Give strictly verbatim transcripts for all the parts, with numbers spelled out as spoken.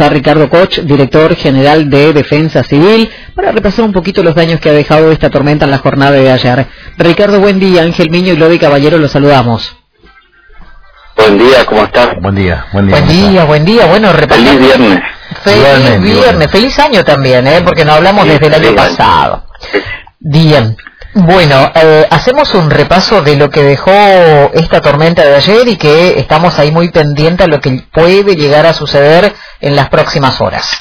Ricardo Koch, director general de Defensa Civil, para repasar un poquito los daños que ha dejado esta tormenta en la jornada de ayer. Ricardo, buen día. Ángel Miño y Lodi Caballero, los saludamos. Buen día, ¿cómo estás? Buen día, buen día. Buen día, buen día. Bueno, repasamos. Feliz viernes. Feliz Igualmente, viernes, igualmente. feliz año también, ¿eh? Porque no hablamos Sí, desde el año feliz año. pasado. Bien. Bueno, eh, hacemos un repaso de lo que dejó esta tormenta de ayer y que estamos ahí muy pendientes a lo que puede llegar a suceder en las próximas horas.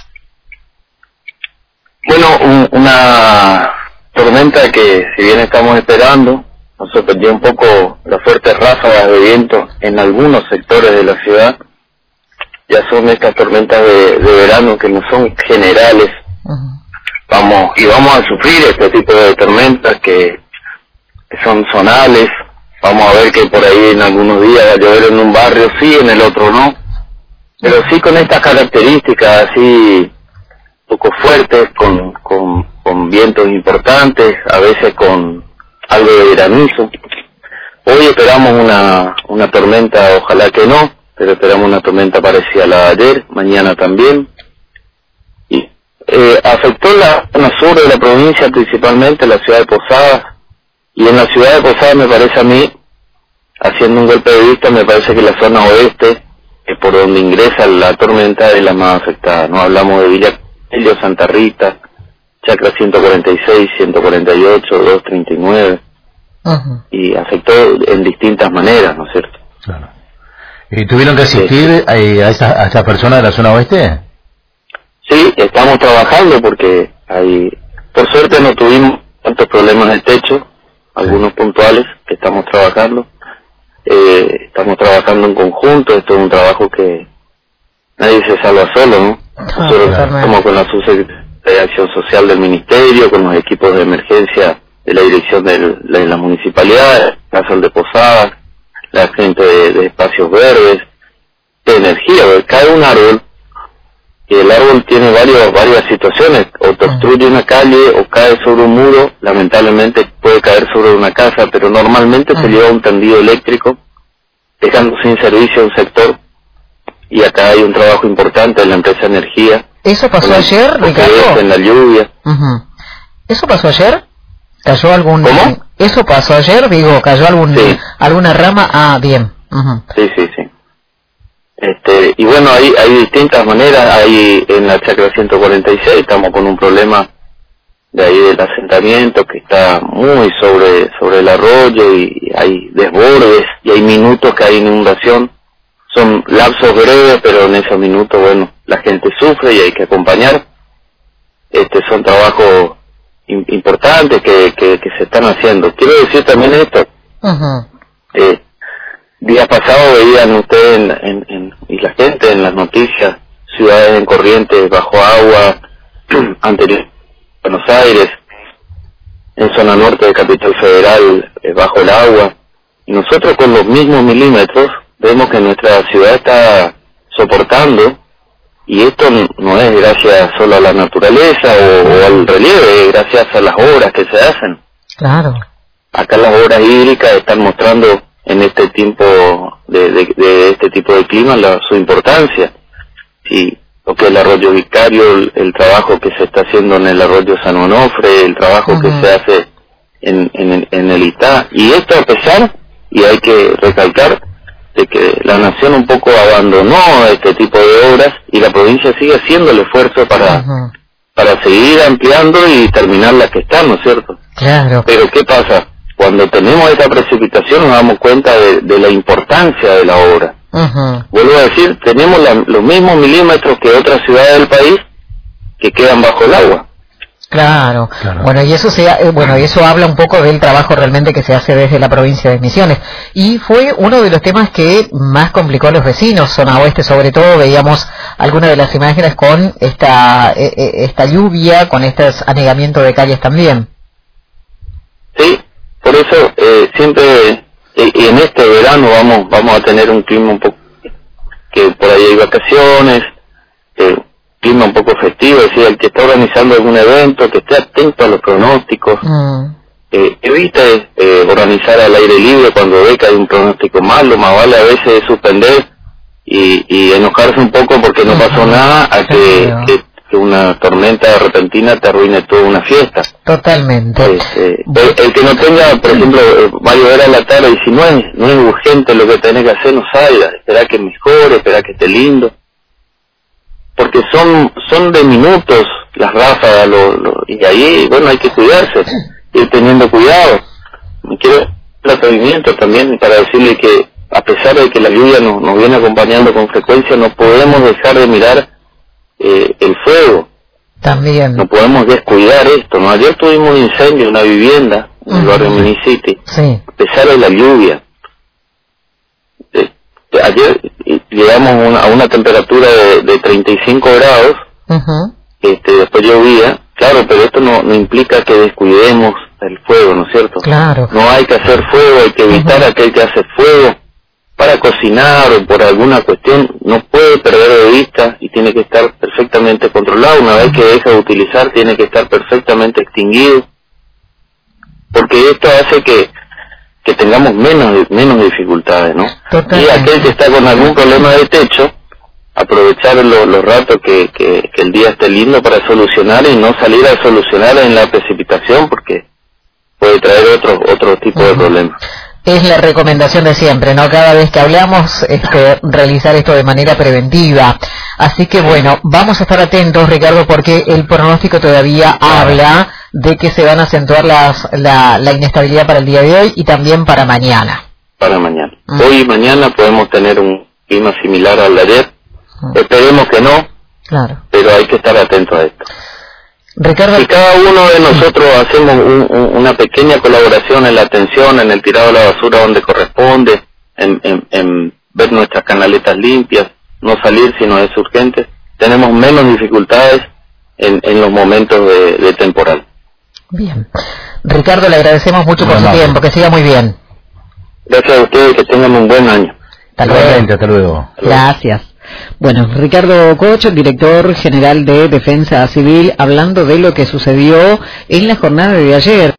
Bueno, un- una tormenta que, si bien estamos esperando, nos sorprendió un poco las fuertes ráfagas de viento en algunos sectores de la ciudad. Ya son estas tormentas de, de verano que no son generales. Uh-huh. Vamos y vamos a sufrir este tipo de tormentas que, que son zonales. Vamos a ver que por ahí en algunos días va a llover en un barrio, sí, en el otro no. Pero sí con estas características así poco fuertes, con, con, con vientos importantes, a veces con algo de granizo. Hoy esperamos una, una tormenta, ojalá que no, pero esperamos una tormenta parecida a la de ayer, mañana también. Y eh, afectó la zona sur de la provincia, principalmente la ciudad de Posadas, y en la ciudad de Posadas me parece a mí, haciendo un golpe de vista, me parece que la zona oeste, que por donde ingresa la tormenta, es la más afectada. No hablamos de Villa Elio, Santa Rita, Chacra ciento cuarenta y seis, ciento cuarenta y ocho, doscientos treinta y nueve, Uh-huh. y afectó en distintas maneras, ¿no es cierto? Claro. ¿Y tuvieron que asistir a, a esas a esas personas de la zona oeste? Sí, estamos trabajando porque hay, por suerte no tuvimos tantos problemas en el techo, algunos puntuales que estamos trabajando. Eh, estamos trabajando en conjunto, esto es un trabajo que nadie se salva solo, ¿no? Nosotros claro. estamos con la Subsecretaría de Acción Social del Ministerio, con los equipos de emergencia de la dirección del- de la municipalidad, la Casal de Posadas, la gente de, de espacios verdes, de energía, porque cae un árbol y el árbol tiene varios, varias situaciones, o te obstruye una calle o cae sobre un muro, lamentablemente puede caer sobre una casa, pero normalmente se lleva un tendido eléctrico, dejando sin servicio un sector, y acá hay un trabajo importante en la empresa Energía. ¿Eso pasó en el- ayer, porque Ricardo? en la lluvia. Uh-huh. ¿Eso pasó ayer? ¿Cayó algún... ¿Cómo? ¿Eso pasó ayer? Digo, ¿cayó algún Sí. alguna rama? Ah, bien. Uh-huh. Sí, sí, sí. Este, y bueno, hay, hay distintas maneras, hay en la Chacra ciento cuarenta y seis, estamos con un problema de ahí del asentamiento que está muy sobre, sobre el arroyo y hay desbordes y hay minutos que hay inundación, son lapsos breves, pero en esos minutos, bueno, la gente sufre y hay que acompañar. Este, son trabajos im- importantes que, que, que se están haciendo. Quiero decir también esto, Uh-huh. eh, días pasados veían ustedes en, en, en- y la gente en las noticias, ciudades en corrientes bajo agua, anterior Buenos Aires, en zona norte de Capital Federal eh, bajo el agua, y nosotros con los mismos milímetros vemos que nuestra ciudad está soportando, y esto n- no es gracias solo a la naturaleza o, o al relieve, es gracias a las obras que se hacen. Claro. Acá las obras hídricas están mostrando en este tiempo de, de, de este tipo de clima la, su importancia. Sí, lo que es el arroyo Vicario, el, el trabajo que se está haciendo en el arroyo San Onofre, el trabajo Ujú. que se hace en, en, en el Itá. Y esto a pesar, y hay que recalcar, de que la nación un poco abandonó este tipo de obras y la provincia sigue haciendo el esfuerzo para, Uh-huh. para seguir ampliando y terminar las que están, ¿no es cierto? Claro. Pero ¿qué pasa? Cuando tenemos esta precipitación nos damos cuenta de, de la importancia de la obra. Uh-huh. Vuelvo a decir, tenemos la- los mismos milímetros que otras ciudades del país que quedan bajo el agua. Claro. Claro. Bueno, y eso se, eh, bueno, y eso habla un poco del trabajo realmente que se hace desde la provincia de Misiones. Y fue uno de los temas que más complicó a los vecinos, zona oeste sobre todo, veíamos algunas de las imágenes con esta eh, eh, esta lluvia, con este anegamiento de calles también. Sí, por eso eh, siempre, y, y en este verano vamos vamos a tener un clima un poco, que por ahí hay vacaciones, eh, clima un poco festivo, es decir, el que está organizando algún evento, que esté atento a los pronósticos, Mm. eh, evite eh, organizar al aire libre cuando ve que hay un pronóstico malo, más vale a veces suspender y, y enojarse un poco porque no pasó nada, a que Claro. que, que una tormenta repentina te arruine toda una fiesta. Totalmente. Este, el, el que no tenga, por ejemplo, va a llover a la tarde y si no es, no es urgente lo que tenés que hacer, no salga, espera que mejore, espera que esté lindo. Porque son son de minutos las ráfagas, lo, lo, y ahí, bueno, hay que cuidarse, ir teniendo cuidado. Me quiero el atrevimiento también para decirle que, a pesar de que la lluvia nos, nos viene acompañando con frecuencia, no podemos dejar de mirar eh, el fuego. También. No podemos descuidar esto, ¿no? Ayer tuvimos un incendio en una vivienda en el Uh-huh. barrio Minicity, Sí. a pesar de la lluvia. Eh, ayer eh, llegamos a una, a una temperatura de, de treinta y cinco grados, Uh-huh. este, después llovía, claro, pero esto no, no implica que descuidemos el fuego, ¿no es cierto? Claro. No hay que hacer fuego, hay que evitar Uh-huh. a aquel que hace fuego para cocinar o por alguna cuestión, no puede perder de vista y tiene que estar perfectamente controlado. Una vez que deja de utilizar, tiene que estar perfectamente extinguido, porque esto hace que que tengamos menos menos dificultades, ¿no? Totalmente. Y aquel que está con algún problema de techo, aprovechar lo- los ratos que, que, que el día esté lindo para solucionar y no salir a solucionar en la precipitación, porque puede traer otro otro tipo de Ujú. problemas. Es la recomendación de siempre, ¿no? Cada vez que hablamos, este, realizar esto de manera preventiva. Así que bueno, vamos a estar atentos, Ricardo, porque el pronóstico todavía habla de que se van a acentuar las, la, la inestabilidad para el día de hoy y también para mañana. Para mañana. Mm. Hoy y mañana podemos tener un clima similar al de ayer. Mm. Esperemos que no, Claro. pero hay que estar atentos a esto. Ricardo, Si cada uno de nosotros hacemos un- un- una pequeña colaboración en la atención, en el tirado de la basura donde corresponde, en, en, en ver nuestras canaletas limpias, no salir si no es urgente, tenemos menos dificultades en, en los momentos de, de temporal. bien. Ricardo, le agradecemos mucho por Muy su amable. tiempo, que siga muy bien. Gracias a ustedes, que tengan un buen año. Hasta luego. Igualmente, hasta luego. Gracias. Bueno, Ricardo Koch, director general de Defensa Civil, hablando de lo que sucedió en la jornada de ayer.